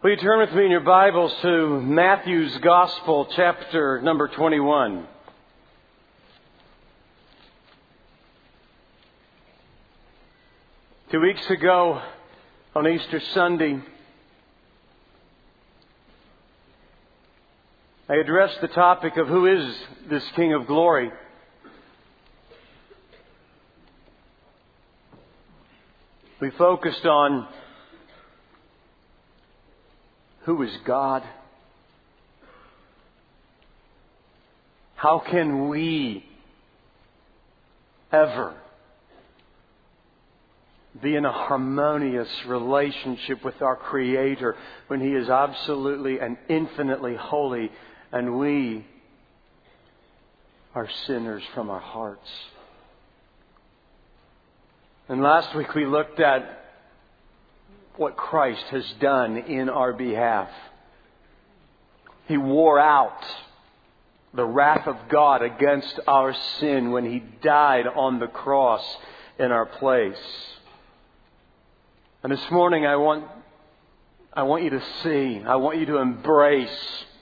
Will you turn with me in your Bibles to Matthew's Gospel, chapter number 21. Two weeks ago, on Easter Sunday, I addressed the topic of who is this King of Glory. We focused on who is God? How can we ever be in a harmonious relationship with our Creator when He is absolutely and infinitely holy and we are sinners from our hearts? And last week we looked at what Christ has done in our behalf. He wore out the wrath of God against our sin when He died on the cross in our place. And this morning I want you to see, I want you to embrace,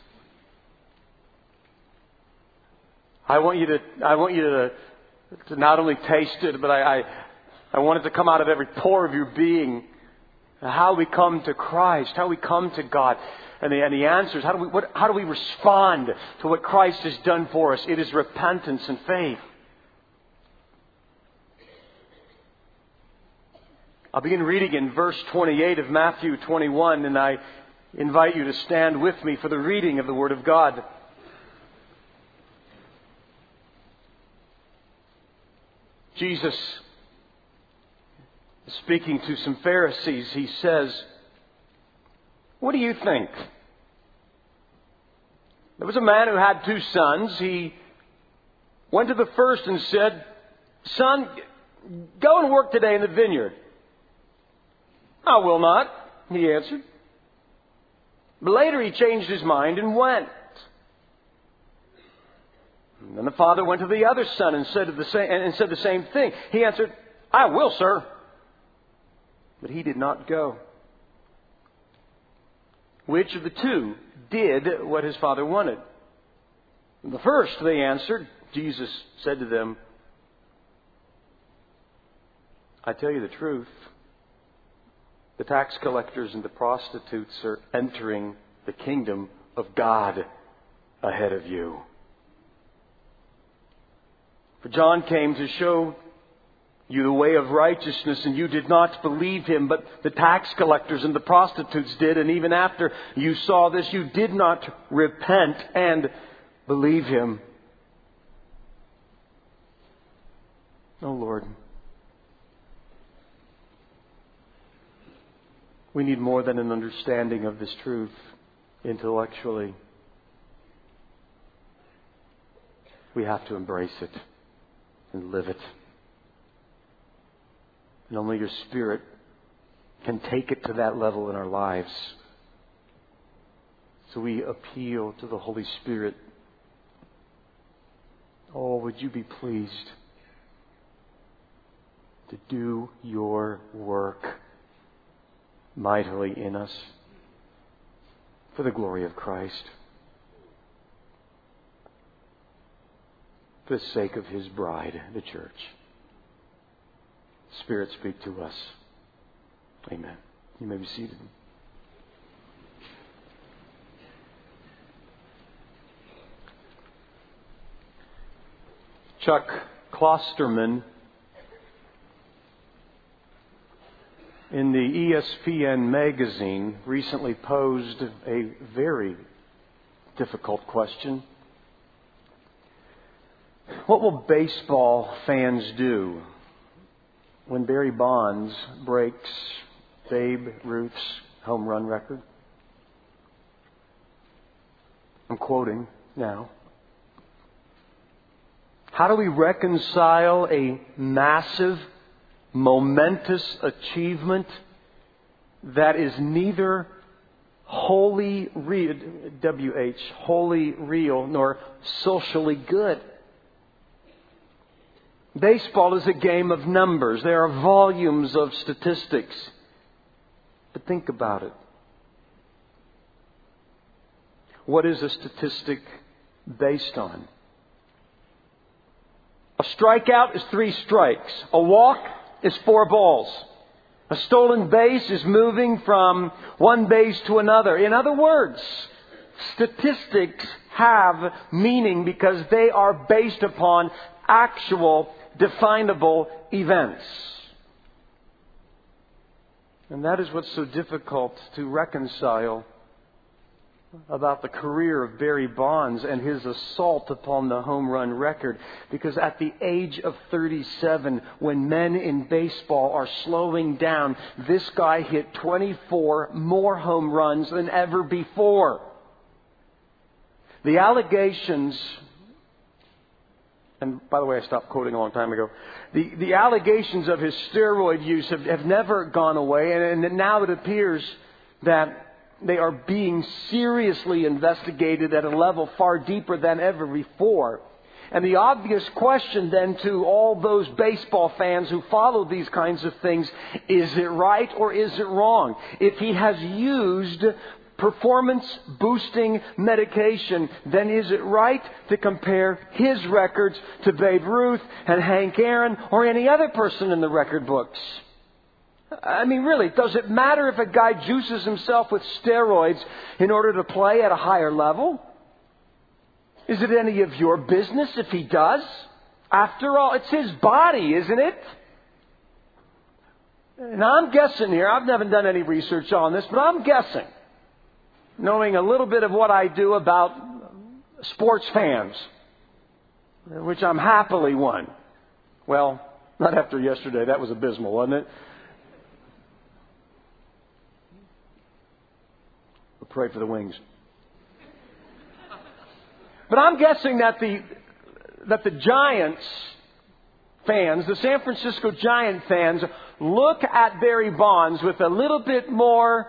I want you to not only taste it, but I want it to come out of every pore of your being. How we come to Christ, how we come to God, and the answers. How do we respond to what Christ has done for us? It is repentance and faith. I'll begin reading in verse 28 of Matthew 21, and I invite you to stand with me for the reading of the Word of God. Jesus, speaking to some Pharisees, He says, "What do you think? There was a man who had 2 sons. He went to the first and said, 'Son, go and work today in the vineyard.' 'I will not,' he answered. But later he changed his mind and went. And then the father went to the other son and said the same thing. He answered, 'I will, sir.' But he did not go. Which of the 2 did what his father wanted?" "The first," they answered. Jesus said to them, "I tell you the truth. The tax collectors and the prostitutes are entering the kingdom of God ahead of you. For John came to show you the way of righteousness, and you did not believe him, but the tax collectors and the prostitutes did. And even after you saw this, you did not repent and believe him." Oh Lord, we need more than an understanding of this truth intellectually. We have to embrace it and live it. And only your Spirit can take it to that level in our lives. So we appeal to the Holy Spirit. Oh, would you be pleased to do your work mightily in us for the glory of Christ, for the sake of His bride, the church. Spirit, speak to us. Amen. You may be seated. Chuck Klosterman, in the ESPN magazine, recently posed a very difficult question. What will baseball fans do when Barry Bonds breaks Babe Ruth's home run record? I'm quoting now. How do we reconcile a massive, momentous achievement that is neither wholly real, wholly real, nor socially good? Baseball is a game of numbers. There are volumes of statistics. But think about it. What is a statistic based on? A strikeout is 3 strikes. A walk is 4 balls. A stolen base is moving from one base to another. In other words, statistics have meaning because they are based upon actual, definable events. And that is what's so difficult to reconcile about the career of Barry Bonds and his assault upon the home run record. Because at the age of 37, when men in baseball are slowing down, this guy hit 24 more home runs than ever before. The allegations, and by the way, I stopped quoting a long time ago. The allegations of his steroid use have never gone away, and now it appears that they are being seriously investigated at a level far deeper than ever before. And the obvious question then to all those baseball fans who follow these kinds of things, is it right or is it wrong? If he has used performance-boosting medication, then is it right to compare his records to Babe Ruth and Hank Aaron or any other person in the record books? I mean, really, does it matter if a guy juices himself with steroids in order to play at a higher level? Is it any of your business if he does? After all, it's his body, isn't it? And I'm guessing here, I've never done any research on this, but I'm guessing, knowing a little bit of what I do about sports fans, which I'm happily one. Well, not after yesterday. That was abysmal, wasn't it? We'll pray for the Wings. But I'm guessing that the Giants fans, the San Francisco Giant fans, look at Barry Bonds with a little bit more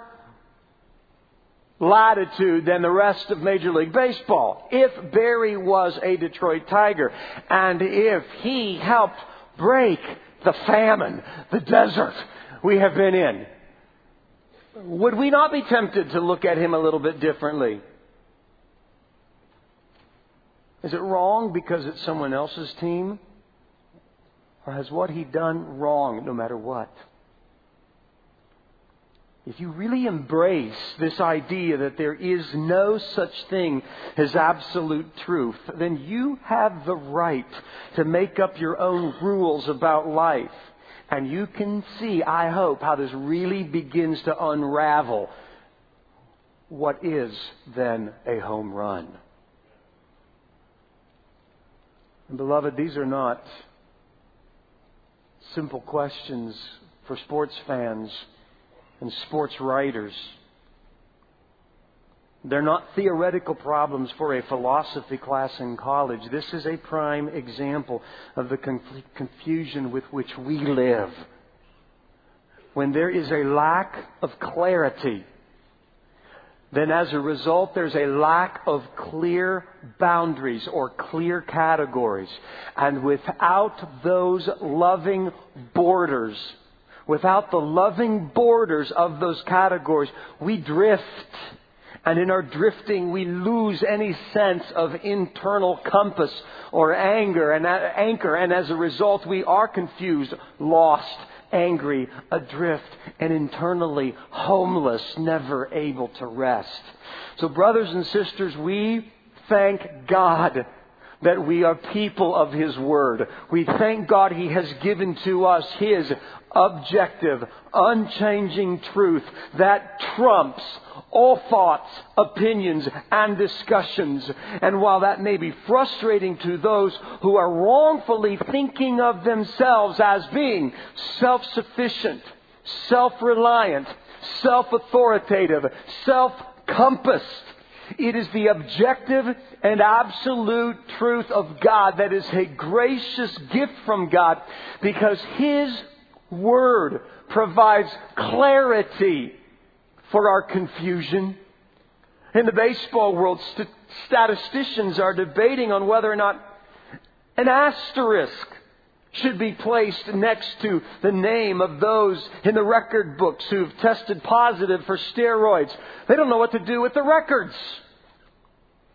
latitude than the rest of Major League Baseball. If Barry was a Detroit Tiger, and if he helped break the famine, the desert we have been in, would we not be tempted to look at him a little bit differently? Is it wrong because it's someone else's team? Or has what he done wrong no matter what? If you really embrace this idea that there is no such thing as absolute truth, then you have the right to make up your own rules about life. And you can see, I hope, how this really begins to unravel what is then a home run. And beloved, these are not simple questions for sports fans and sports writers. They're not theoretical problems for a philosophy class in college. This is a prime example of the confusion with which we live. When there is a lack of clarity, then as a result there's a lack of clear boundaries or clear categories. And without those loving borders, without the loving borders of those categories, we drift. And in our drifting, we lose any sense of internal compass or anchor. And as a result, we are confused, lost, angry, adrift, and internally homeless, never able to rest. So brothers and sisters, we thank God that we are people of His Word. We thank God He has given to us His objective, unchanging truth that trumps all thoughts, opinions, and discussions. And while that may be frustrating to those who are wrongfully thinking of themselves as being self-sufficient, self-reliant, self-authoritative, self-compassed, it is the objective and absolute truth of God that is a gracious gift from God, because His Word provides clarity for our confusion. In the baseball world, statisticians are debating on whether or not an asterisk should be placed next to the name of those in the record books who've tested positive for steroids. They don't know what to do with the records.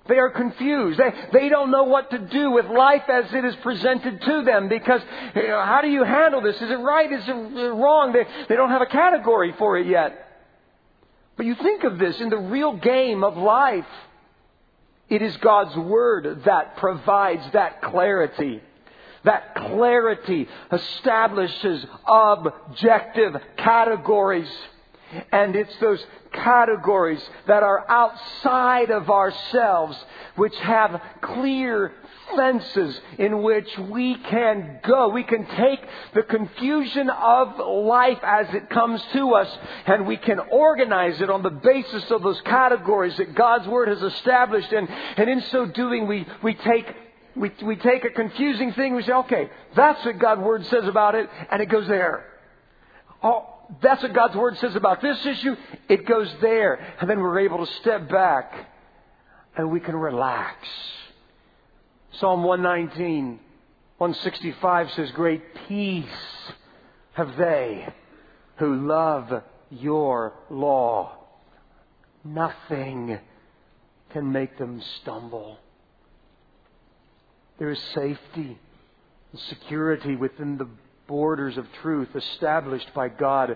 They are confused. They don't know what to do with life as it is presented to them because how do you handle this? Is it right? Is it wrong? They don't have a category for it yet. But you think of this in the real game of life. It is God's Word that provides that clarity. That clarity establishes objective categories. And it's those categories that are outside of ourselves, which have clear fences in which we can go. We can take the confusion of life as it comes to us, and we can organize it on the basis of those categories that God's Word has established. And in so doing, we take a confusing thing. We say, okay, that's what God's Word says about it, and it goes there. Oh, that's what God's Word says about this issue. It goes there. And then we're able to step back and we can relax. Psalm 119, 165 says, great peace have they who love your law. Nothing can make them stumble. There is safety and security within the borders of truth established by God.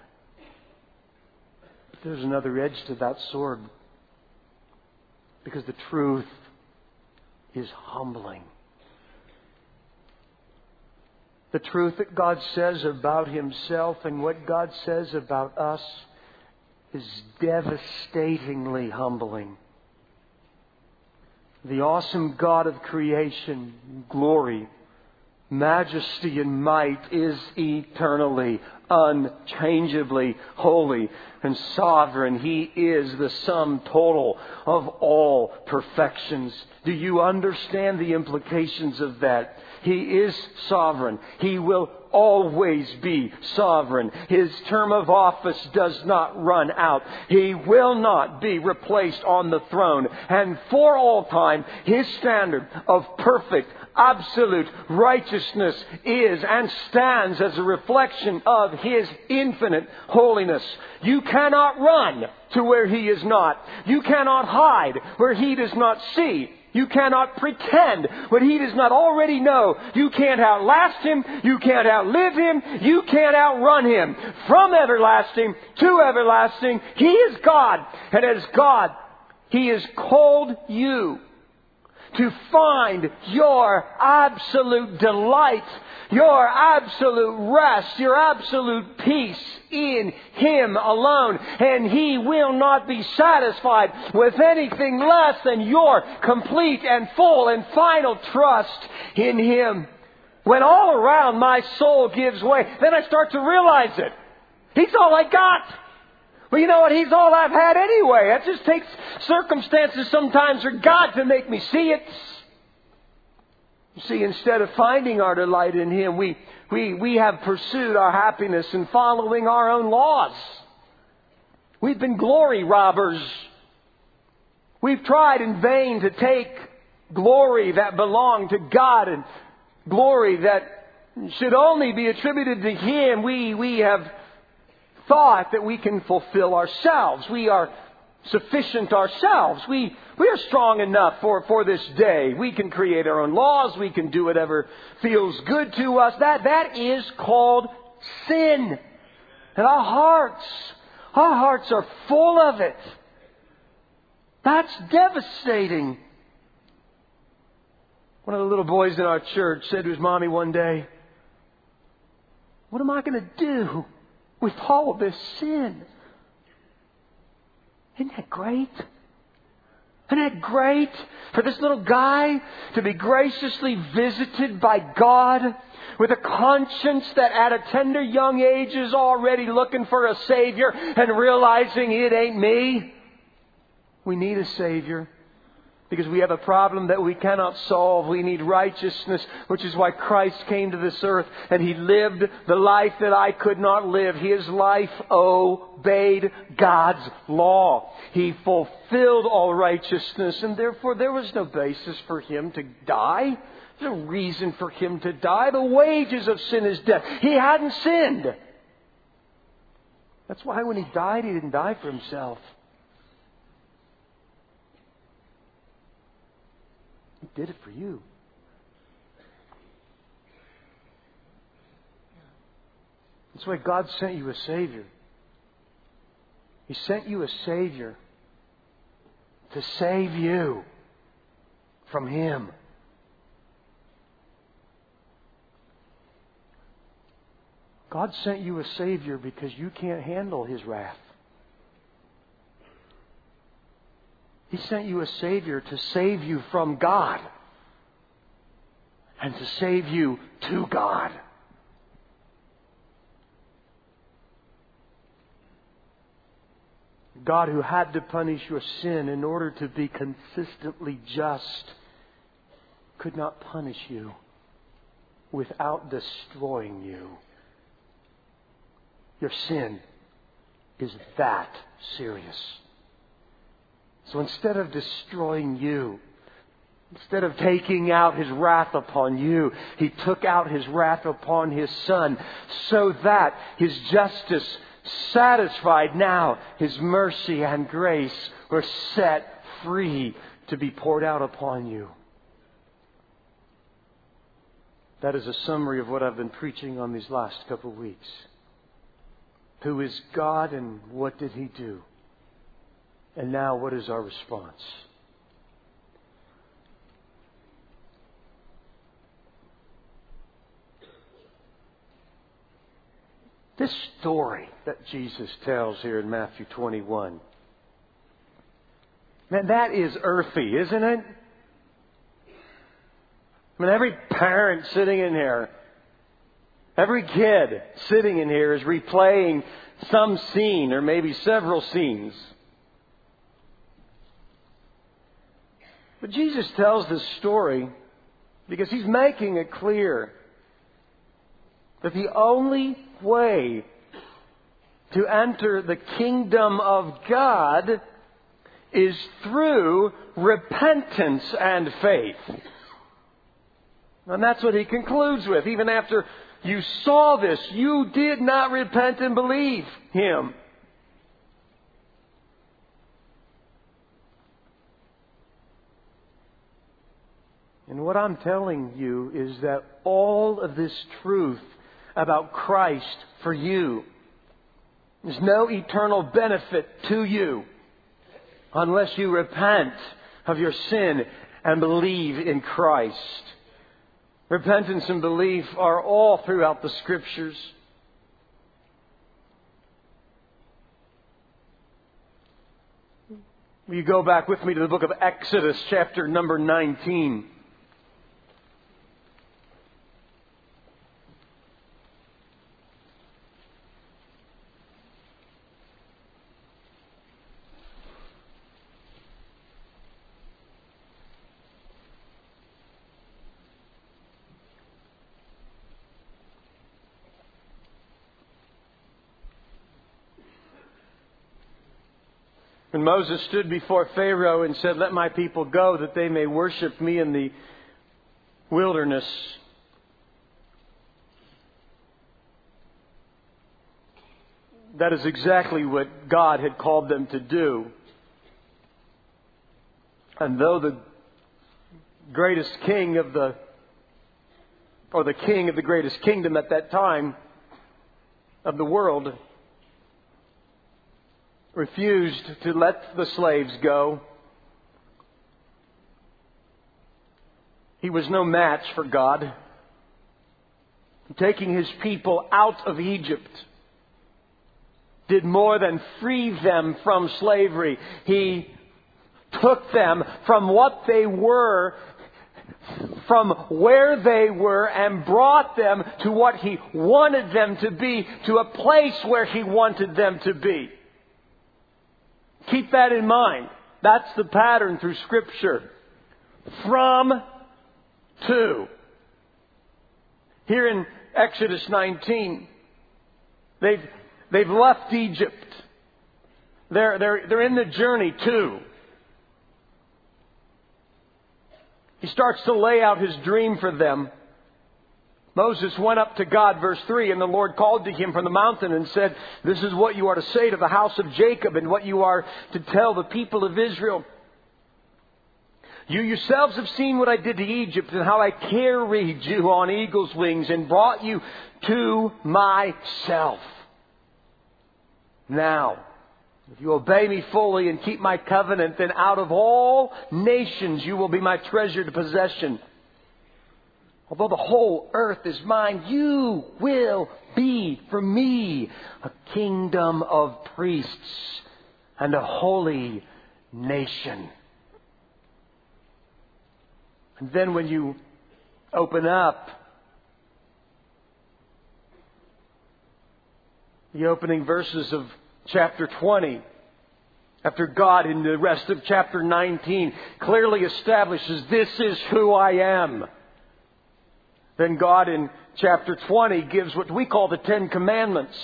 But there's another edge to that sword. Because the truth is humbling. The truth that God says about Himself and what God says about us is devastatingly humbling. The awesome God of creation, glory, majesty and might is eternally, unchangeably holy and sovereign. He is the sum total of all perfections. Do you understand the implications of that? He is sovereign. He will always be sovereign. His term of office does not run out. He will not be replaced on the throne. And for all time, His standard of perfect, absolute righteousness is and stands as a reflection of His infinite holiness. You cannot run to where He is not. You cannot hide where He does not see. You cannot pretend what He does not already know. You can't outlast Him. You can't outlive Him. You can't outrun Him. From everlasting to everlasting, He is God. And as God, He has called you to find your absolute delight, your absolute rest, your absolute peace in Him alone. And He will not be satisfied with anything less than your complete and full and final trust in Him. When all around my soul gives way, then I start to realize it. He's all I got. Well, you know what? He's all I've had anyway. It just takes circumstances sometimes for God to make me see it. You see, instead of finding our delight in Him, we have pursued our happiness in following our own laws. We've been glory robbers. We've tried in vain to take glory that belonged to God and glory that should only be attributed to Him. We have thought that we can fulfill ourselves. We are sufficient ourselves. We are strong enough for this day. We can create our own laws. We can do whatever feels good to us. That is called sin. And our hearts are full of it. That's devastating. One of the little boys in our church said to his mommy one day, "What am I going to do with all of this sin?" Isn't that great? Isn't that great for this little guy to be graciously visited by God with a conscience that at a tender young age is already looking for a Savior and realizing it ain't me? We need a Savior. Because we have a problem that we cannot solve. We need righteousness, which is why Christ came to this earth and He lived the life that I could not live. His life obeyed God's law. He fulfilled all righteousness, and therefore there was no basis for Him to die. There's no reason for Him to die. The wages of sin is death. He hadn't sinned. That's why when He died, He didn't die for Himself. He did it for you. That's why God sent you a Savior. He sent you a Savior to save you from Him. God sent you a Savior because you can't handle His wrath. He sent you a Savior to save you from God and to save you to God. God, who had to punish your sin in order to be consistently just, could not punish you without destroying you. Your sin is that serious. So instead of destroying you, instead of taking out His wrath upon you, He took out His wrath upon His Son, so that His justice satisfied, now His mercy and grace were set free to be poured out upon you. That is a summary of what I've been preaching on these last couple of weeks. Who is God and what did He do? And now what is our response? This story that Jesus tells here in Matthew 21, man, that is earthy, isn't it? I mean, every parent sitting in here, every kid sitting in here is replaying some scene or maybe several scenes. But Jesus tells this story because He's making it clear that the only way to enter the kingdom of God is through repentance and faith. And that's what He concludes with. Even after you saw this, you did not repent and believe Him. And what I'm telling you is that all of this truth about Christ for you is no eternal benefit to you unless you repent of your sin and believe in Christ. Repentance and belief are all throughout the Scriptures. Will you go back with me to the book of Exodus, chapter number 19. When Moses stood before Pharaoh and said, "Let my people go that they may worship me in the wilderness," that is exactly what God had called them to do. And though the greatest king of the king of the greatest kingdom at that time of the world refused to let the slaves go, he was no match for God. Taking His people out of Egypt did more than free them from slavery. He took them from what they were, from where they were, and brought them to what He wanted them to be, to a place where He wanted them to be. Keep that in mind. That's the pattern through Scripture. From to. Here in Exodus 19, they've left Egypt. They're in the journey to. He starts to lay out His dream for them. Moses went up to God, verse 3, and the Lord called to him from the mountain and said, "This is what you are to say to the house of Jacob and what you are to tell the people of Israel. You yourselves have seen what I did to Egypt and how I carried you on eagle's wings and brought you to myself. Now, if you obey me fully and keep my covenant, then out of all nations you will be my treasured possession. Although the whole earth is mine, you will be for me a kingdom of priests and a holy nation. And then when you open up the opening verses of chapter 20, after God in the rest of chapter 19 clearly establishes, this is who I am. Then God in chapter 20 gives what we call the Ten Commandments.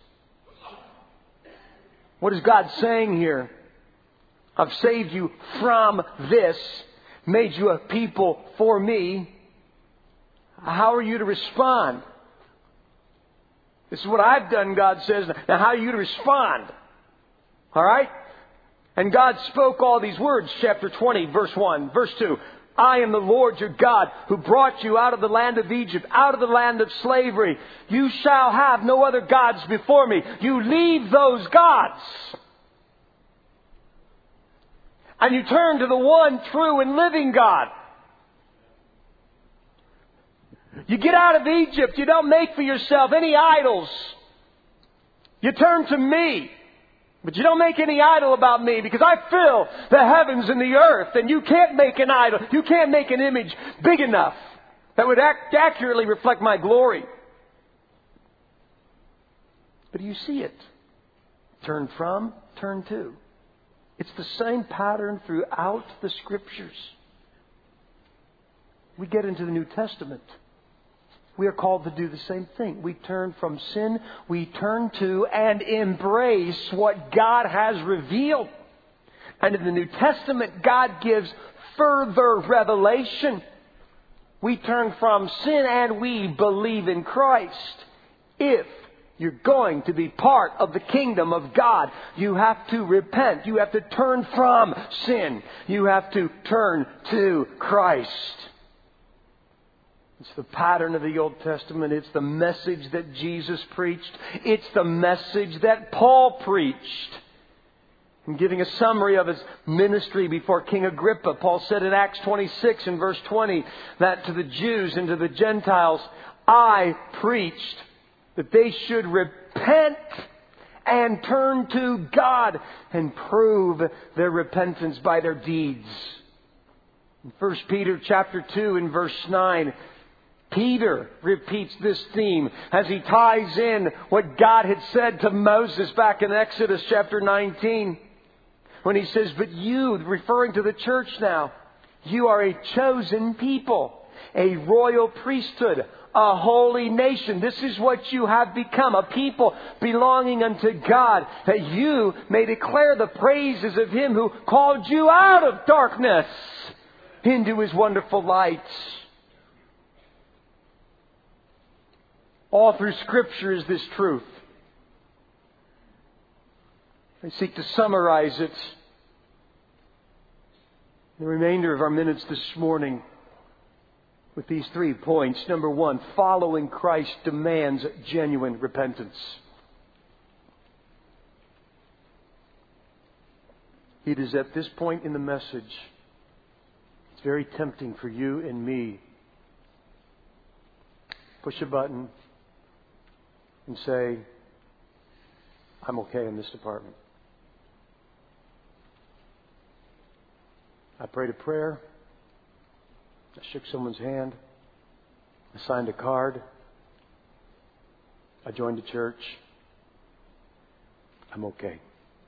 What is God saying here? I've saved you from this, made you a people for me. How are you to respond? This is what I've done, God says. Now how are you to respond? All right? And God spoke all these words, chapter 20, verse 1, verse 2. I am the Lord your God who brought you out of the land of Egypt, out of the land of slavery. You shall have no other gods before me. You leave those gods. And you turn to the one true and living God. You get out of Egypt. You don't make for yourself any idols. You turn to me. But you don't make any idol about me, because I fill the heavens and the earth, and you can't make an idol. You can't make an image big enough that would accurately reflect my glory. But you see it. Turn from, turn to. It's the same pattern throughout the Scriptures. We get into the New Testament. We are called to do the same thing. We turn from sin, we turn to and embrace what God has revealed. And in the New Testament, God gives further revelation. We turn from sin and we believe in Christ. If you're going to be part of the kingdom of God, you have to repent. You have to turn from sin. You have to turn to Christ. It's the pattern of the Old Testament. It's the message that Jesus preached. It's the message that Paul preached. In giving a summary of his ministry before King Agrippa, Paul said in Acts 26 and verse 20 that to the Jews and to the Gentiles, I preached that they should repent and turn to God and prove their repentance by their deeds. In 1 Peter chapter 2 and verse 9, Peter repeats this theme as he ties in what God had said to Moses back in Exodus chapter 19. When he says, but you, referring to the church now, you are a chosen people, a royal priesthood, a holy nation. This is what you have become, a people belonging unto God, that you may declare the praises of Him who called you out of darkness into His wonderful light. All through Scripture is this truth. I seek to summarize it in the remainder of our minutes this morning with these 3 points. Number 1, following Christ demands genuine repentance. It is at this point in the message, it's very tempting for you and me. Push a button and say, I'm okay in this department. I prayed a prayer. I shook someone's hand. I signed a card. I joined a church. I'm okay.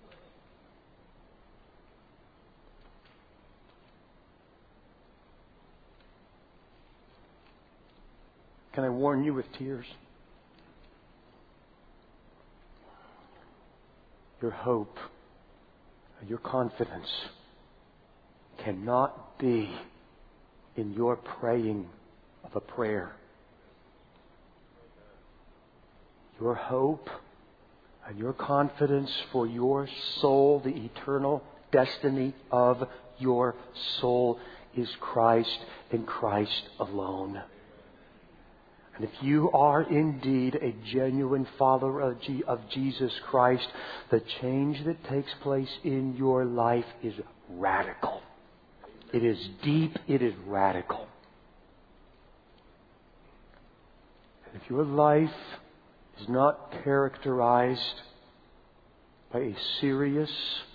Can I warn you with tears? Your hope, your confidence cannot be in your praying of a prayer. Your hope and your confidence for your soul, the eternal destiny of your soul, is Christ and Christ alone. And if you are indeed a genuine follower of Jesus Christ, the change that takes place in your life is radical. It is deep. It is radical. And if your life is not characterized by a serious,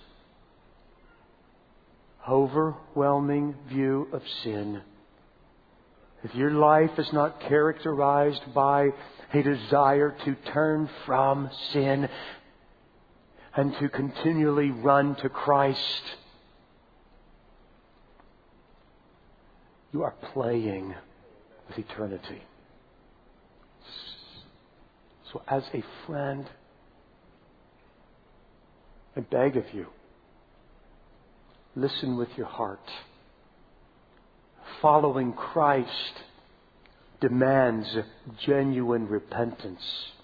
overwhelming view of sin, if your life is not characterized by a desire to turn from sin and to continually run to Christ, you are playing with eternity. So as a friend, I beg of you, listen with your heart. Following Christ demands genuine repentance.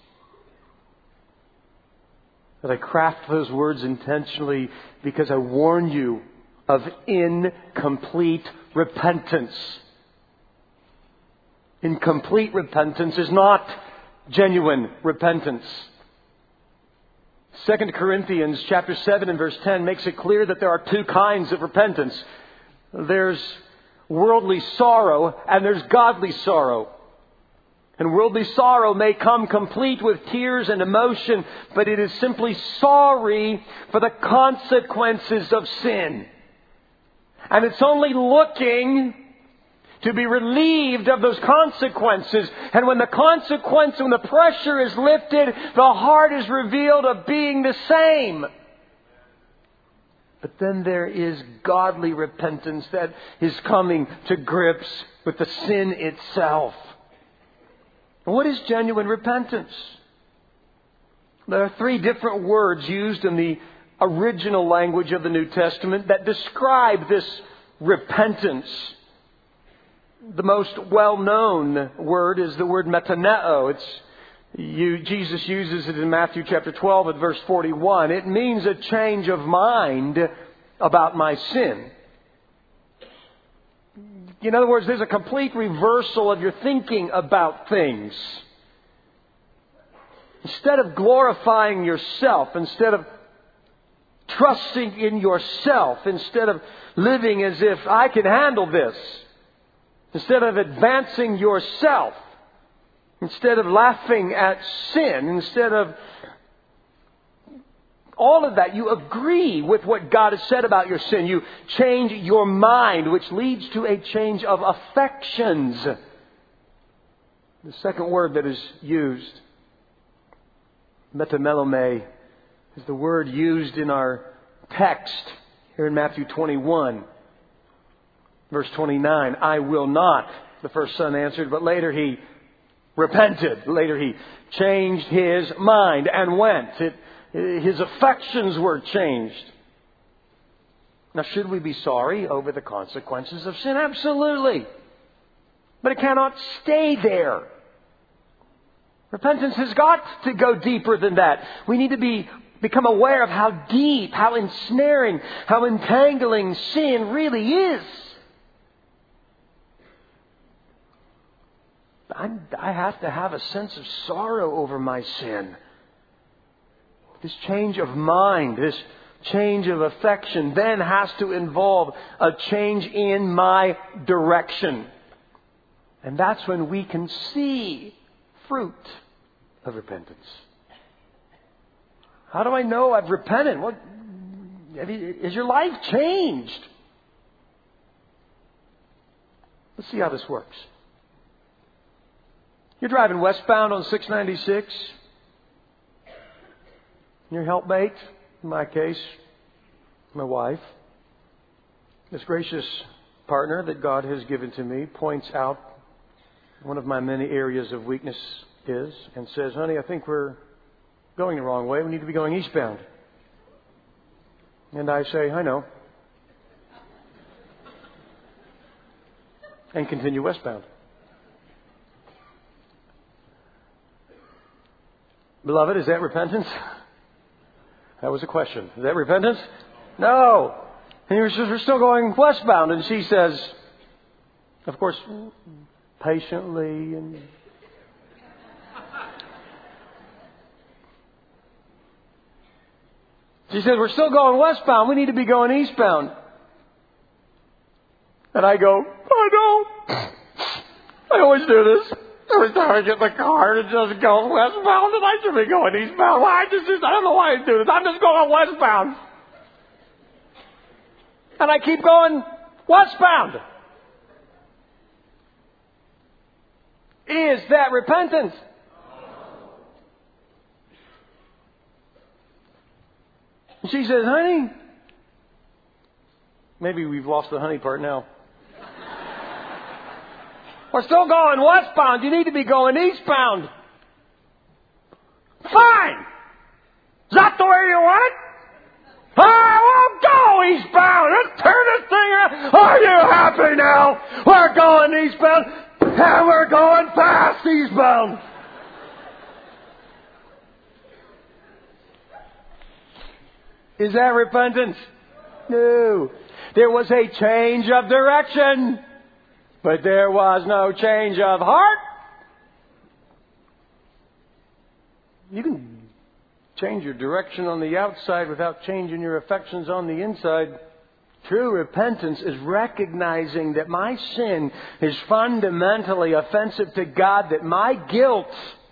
That I craft those words intentionally because I warn you of incomplete repentance. Incomplete repentance is not genuine repentance. 2 Corinthians chapter 7 and verse 10 makes it clear that there are two kinds of repentance. There's worldly sorrow and there's godly sorrow. And worldly sorrow may come complete with tears and emotion, but it is simply sorry for the consequences of sin. And it's only looking to be relieved of those consequences. And when the pressure is lifted, the heart is revealed of being the same. But then there is godly repentance that is coming to grips with the sin itself. What is genuine repentance? There are three different words used in the original language of the New Testament that describe this repentance. The most well-known word is the word metaneo. Jesus uses it in Matthew chapter 12 at verse 41. It means a change of mind about my sin. In other words, there's a complete reversal of your thinking about things. Instead of glorifying yourself, instead of trusting in yourself, instead of living as if I can handle this, instead of advancing yourself, instead of laughing at sin, instead of all of that, you agree with what God has said about your sin. You change your mind, which leads to a change of affections. The second word that is used, metamelome, is the word used in our text here in Matthew 21. Verse 29, I will not, the first son answered, but later he repented. Later he changed his mind and went. His affections were changed. Now, should we be sorry over the consequences of sin? Absolutely. But it cannot stay there. Repentance has got to go deeper than that. We need to become aware of how deep, how ensnaring, how entangling sin really is. I have to have a sense of sorrow over my sin. This change of mind, this change of affection then has to involve a change in my direction. And that's when we can see fruit of repentance. How do I know I've repented? Is your life changed? Let's see how this works. You're driving westbound on 696. Your helpmate, in my case, my wife, this gracious partner that God has given to me, points out one of my many areas of weakness and says, honey, I think we're going the wrong way. We need to be going eastbound. And I say, I know. And continue westbound. Beloved, is that repentance? That was a question. Is that repentance? No. And he says, we're still going westbound. And she says, Of course, patiently and... She says, we're still going westbound. We need to be going eastbound. And I go, oh no. I always do this. Every time I get in the car, it just goes westbound and I should be going eastbound. Why? I don't know why I do this. I'm just going westbound. And I keep going westbound. Is that repentance? And she says, honey, maybe we've lost the honey part now. We're still going westbound. You need to be going eastbound. Fine. Is that the way you want it? I won't go eastbound. Let's turn this thing around. Are you happy now? We're going eastbound. And we're going fast eastbound. Is that repentance? No. There was a change of direction, but there was no change of heart. You can change your direction on the outside without changing your affections on the inside. True repentance is recognizing that my sin is fundamentally offensive to God, that my guilt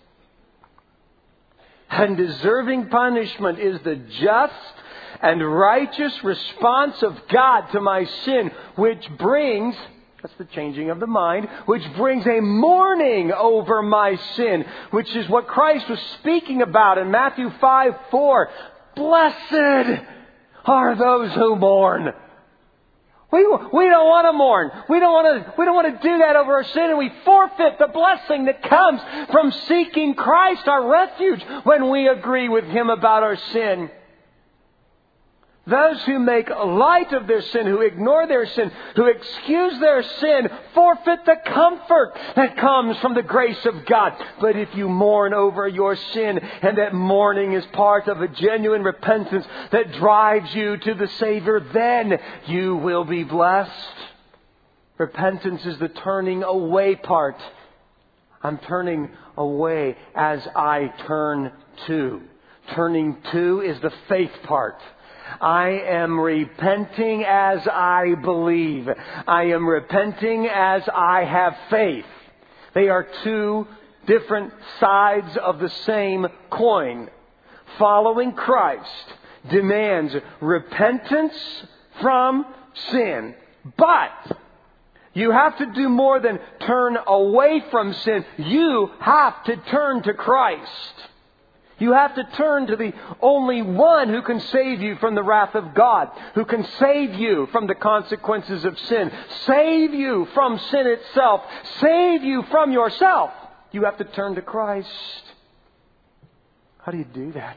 and deserving punishment is the just and righteous response of God to my sin, which brings, that's the changing of the mind, which brings a mourning over my sin, which is what Christ was speaking about in Matthew 5:4. Blessed are those who mourn. We don't want to mourn. We don't want to do that over our sin, and we forfeit the blessing that comes from seeking Christ, our refuge, when we agree with Him about our sin. Those who make light of their sin, who ignore their sin, who excuse their sin, forfeit the comfort that comes from the grace of God. But if you mourn over your sin, and that mourning is part of a genuine repentance that drives you to the Savior, then you will be blessed. Repentance is the turning away part. I'm turning away as I turn to. Turning to is the faith part. I am repenting as I believe. I am repenting as I have faith. They are two different sides of the same coin. Following Christ demands repentance from sin. But you have to do more than turn away from sin. You have to turn to Christ. You have to turn to the only one who can save you from the wrath of God, who can save you from the consequences of sin, save you from sin itself, save you from yourself. You have to turn to Christ. How do you do that?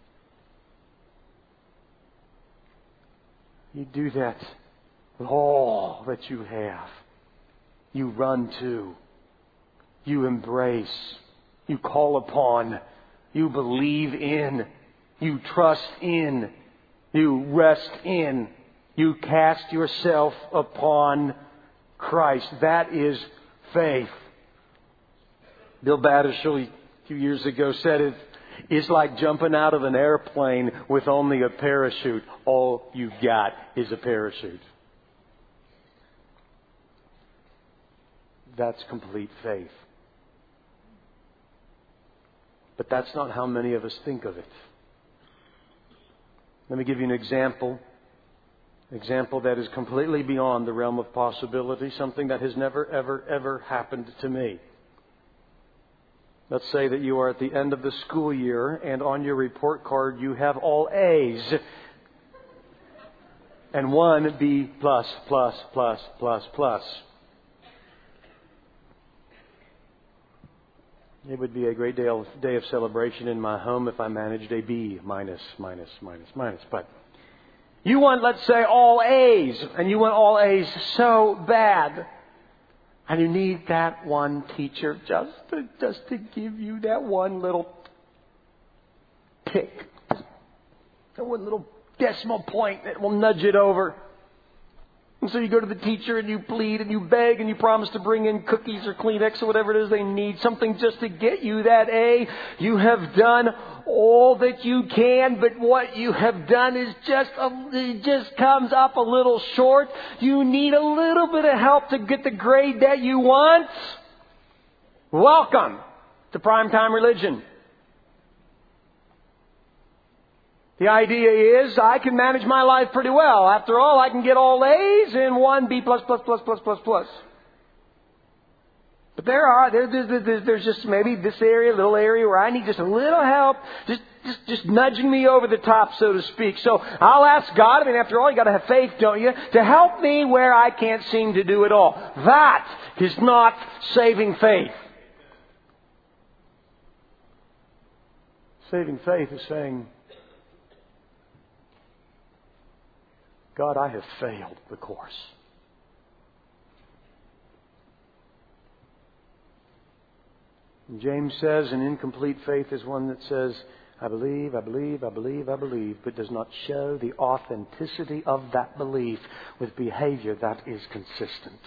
You do that with all that you have. You run to, you embrace, you call upon, you believe in, you trust in, you rest in, you cast yourself upon Christ. That is faith. Bill Battershall a few years ago said it's like jumping out of an airplane with only a parachute. All you've got is a parachute. That's complete faith. But that's not how many of us think of it. Let me give you an example. An example that is completely beyond the realm of possibility. Something that has never, ever, ever happened to me. Let's say that you are at the end of the school year and on your report card you have all A's. And 1 B plus, plus, plus, plus, plus. It would be a great day of celebration in my home if I managed a B minus, minus, minus, minus. But you want, let's say, all A's, and you want all A's so bad. And you need that one teacher just to give you that one little tick. That one little decimal point that will nudge it over. And so you go to the teacher and you plead and you beg and you promise to bring in cookies or Kleenex or whatever it is they need, something just to get you that A. You have done all that you can, but what you have done is it just comes up a little short. You need a little bit of help to get the grade that you want. Welcome to primetime religion. The idea is I can manage my life pretty well. After all, I can get all A's and 1 B++++++. But there's just maybe this area, little area where I need just a little help, just nudging me over the top, so to speak. So I'll ask God, after all, you got to have faith, don't you, to help me where I can't seem to do it all. That is not saving faith. Saving faith is saying, God, I have failed the course. And James says an incomplete faith is one that says, I believe, but does not show the authenticity of that belief with behavior that is consistent.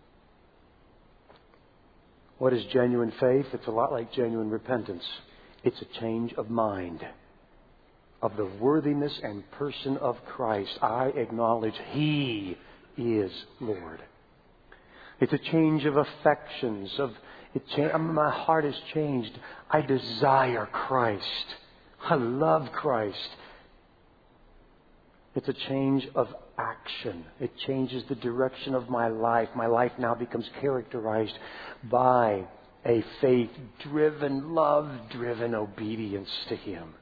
What is genuine faith? It's a lot like genuine repentance. It's a change of mind. Of the worthiness and person of Christ, I acknowledge He is Lord. It's a change of affections. My heart is changed. I desire Christ. I love Christ. It's a change of action. It changes the direction of my life. My life now becomes characterized by a faith-driven, love-driven obedience to Him.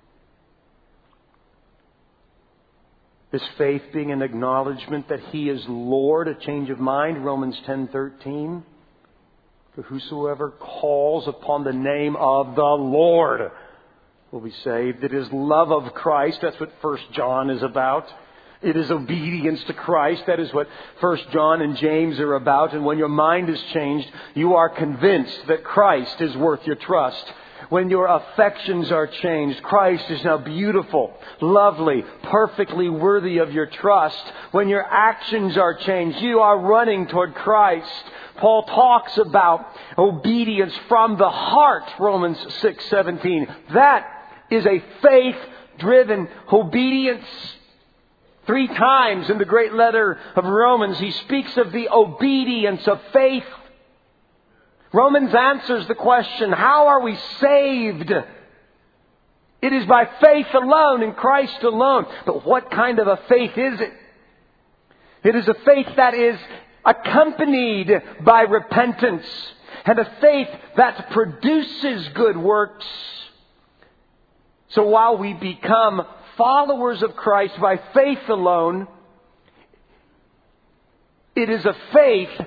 This faith being an acknowledgement that He is Lord, a change of mind, Romans 10:13. For whosoever calls upon the name of the Lord will be saved. It is love of Christ. That's what 1 John is about. It is obedience to Christ. That is what 1 John and James are about. And when your mind is changed, you are convinced that Christ is worth your trust. When your affections are changed, Christ is now beautiful, lovely, perfectly worthy of your trust. When your actions are changed, you are running toward Christ. Paul talks about obedience from the heart, Romans 6:17. That is a faith-driven obedience. 3 times in the great letter of Romans, he speaks of the obedience of faith. Romans answers the question, how are we saved? It is by faith alone, in Christ alone. But what kind of a faith is it? It is a faith that is accompanied by repentance, and a faith that produces good works. So while we become followers of Christ by faith alone, it is a faith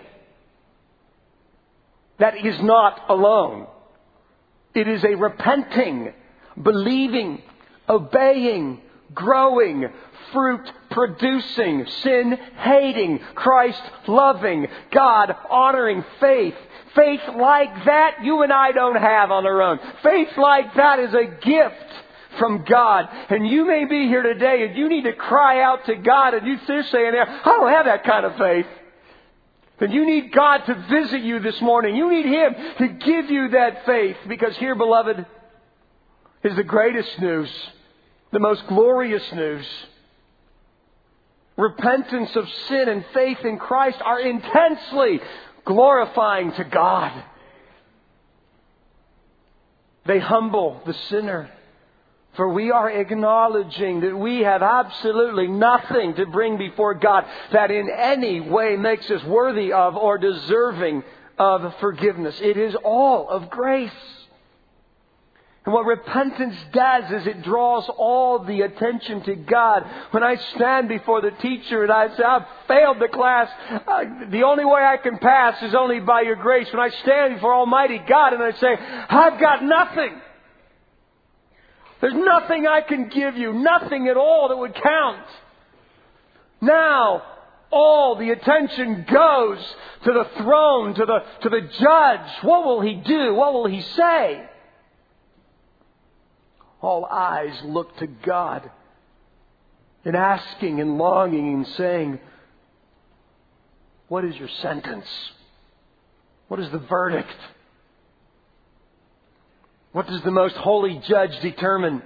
that is not alone. It is a repenting, believing, obeying, growing, fruit-producing, sin-hating, Christ-loving, God-honoring faith. Faith like that you and I don't have on our own. Faith like that is a gift from God. And you may be here today and you need to cry out to God, and you're saying there, I don't have that kind of faith. Then you need God to visit you this morning. You need Him to give you that faith. Because here, beloved, is the greatest news, the most glorious news. Repentance of sin and faith in Christ are intensely glorifying to God. They humble the sinner. For we are acknowledging that we have absolutely nothing to bring before God that in any way makes us worthy of or deserving of forgiveness. It is all of grace. And what repentance does is it draws all the attention to God. When I stand before the teacher and I say, I've failed the class, the only way I can pass is only by your grace. When I stand before Almighty God and I say, I've got nothing. There's nothing I can give you, nothing at all that would count. Now, all the attention goes to the throne, to the judge. What will he do? What will he say? All eyes look to God in asking and longing and saying, What is your sentence? What is the verdict? What does the most holy judge determine?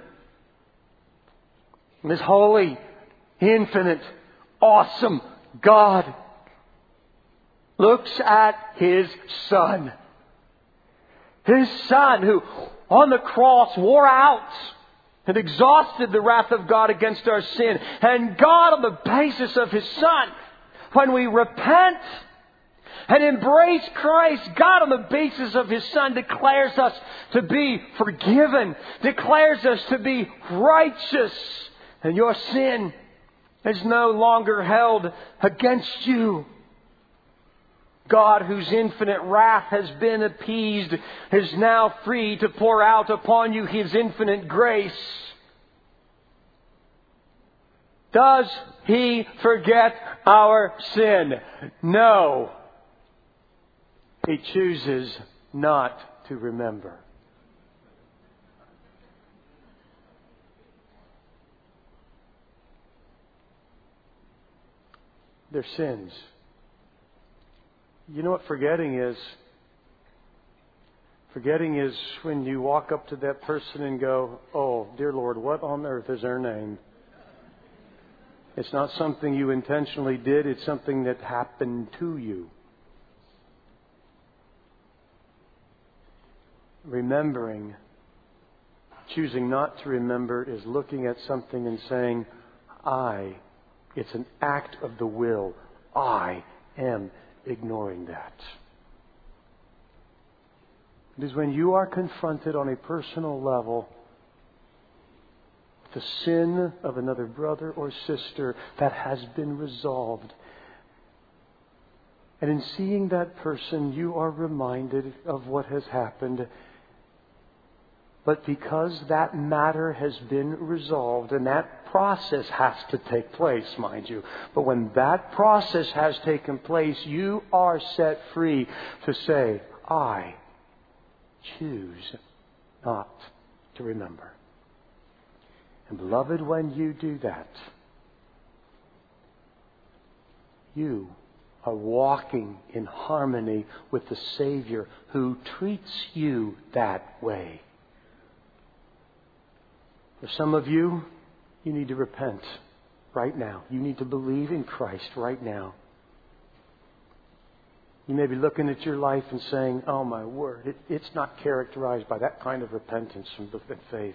This holy, infinite, awesome God looks at His Son. His Son who on the cross wore out and exhausted the wrath of God against our sin. And God, on the basis of His Son, when we repent and embrace Christ, God on the basis of His Son declares us to be forgiven, declares us to be righteous, and your sin is no longer held against you. God, whose infinite wrath has been appeased, is now free to pour out upon you His infinite grace. Does He forget our sin? No. He chooses not to remember. Their sins. You know what forgetting is? Forgetting is when you walk up to that person and go, "Oh, dear Lord, what on earth is her name?" It's not something you intentionally did. It's something that happened to you. Remembering, choosing not to remember, is looking at something and saying, it's an act of the will. I am ignoring that. It is when you are confronted on a personal level with the sin of another brother or sister that has been resolved. And in seeing that person, you are reminded of what has happened. But because that matter has been resolved, and that process has to take place, mind you. But when that process has taken place, you are set free to say, I choose not to remember. And beloved, when you do that, you are walking in harmony with the Savior who treats you that way. For some of you, you need to repent right now. You need to believe in Christ right now. You may be looking at your life and saying, "Oh my word, it's not characterized by that kind of repentance and faith."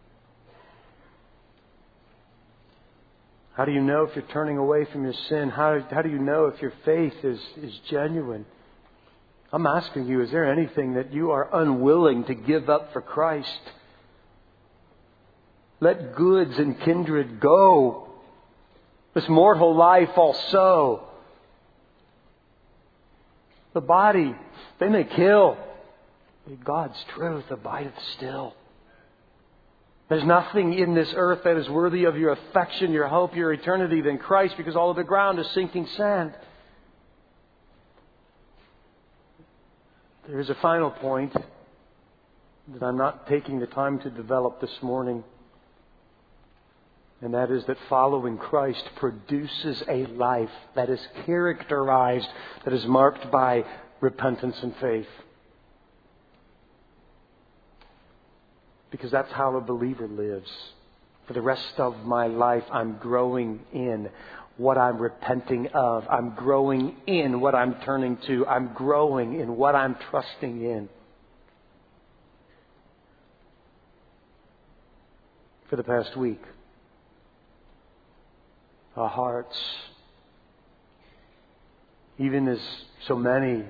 How do you know if you're turning away from your sin? How do you know if your faith is genuine? I'm asking you, is there anything that you are unwilling to give up for Christ? Let goods and kindred go. This mortal life also. The body, they may kill. But God's truth abideth still. There's nothing in this earth that is worthy of your affection, your hope, your eternity than Christ, because all of the ground is sinking sand. There is a final point that I'm not taking the time to develop this morning. And that is that following Christ produces a life that is characterized, that is marked by repentance and faith. Because that's how a believer lives. For the rest of my life, I'm growing in what I'm repenting of. I'm growing in what I'm turning to. I'm growing in what I'm trusting in. For the past week, our hearts, even as so many,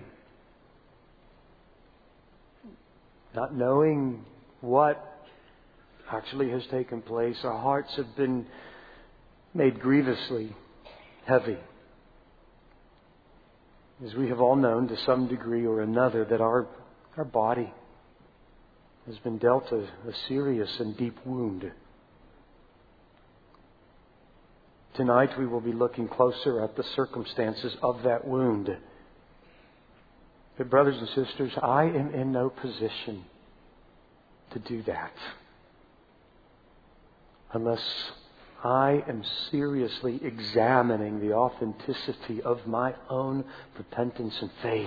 not knowing what actually has taken place, our hearts have been made grievously heavy. As we have all known to some degree or another that our body has been dealt a serious and deep wound. Tonight we will be looking closer at the circumstances of that wound. But brothers and sisters, I am in no position to do that unless I am seriously examining the authenticity of my own repentance and faith.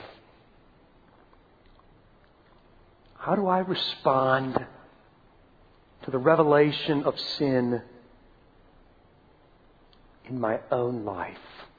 How do I respond to the revelation of sin in my own life?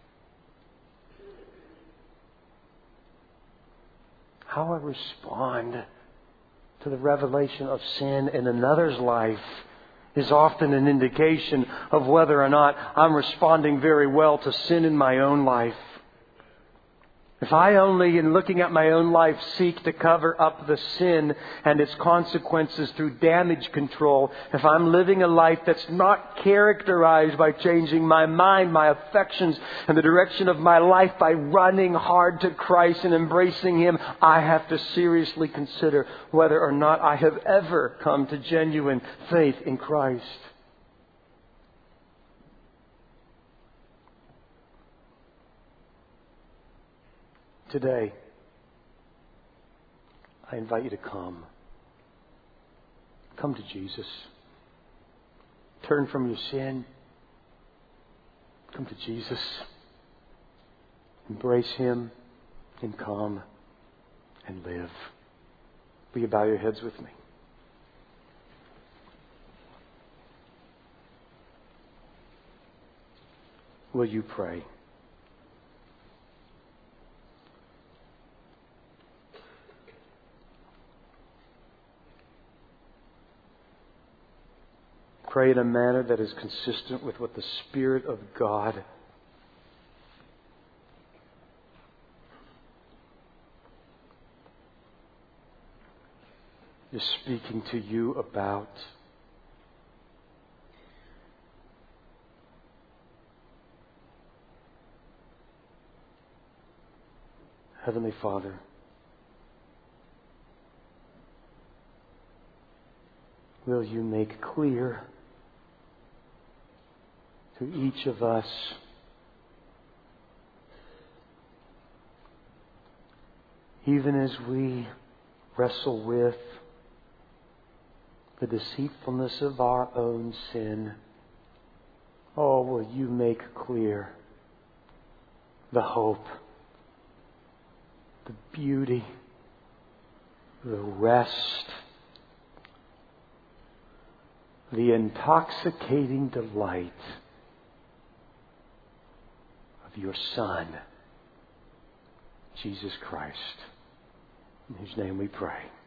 How I respond to the revelation of sin in another's life is often an indication of whether or not I'm responding very well to sin in my own life. If I only, in looking at my own life, seek to cover up the sin and its consequences through damage control, if I'm living a life that's not characterized by changing my mind, my affections, and the direction of my life by running hard to Christ and embracing Him, I have to seriously consider whether or not I have ever come to genuine faith in Christ. Today, I invite you to come. Come to Jesus. Turn from your sin. Come to Jesus. Embrace Him and come and live. Will you bow your heads with me? Will you pray? Pray in a manner that is consistent with what the Spirit of God is speaking to you about. Heavenly Father, will you make clear to each of us even as we wrestle with the deceitfulness of our own sin, oh, will you make clear the hope, the beauty, the rest, the intoxicating delight of your Son, Jesus Christ, in whose name we pray.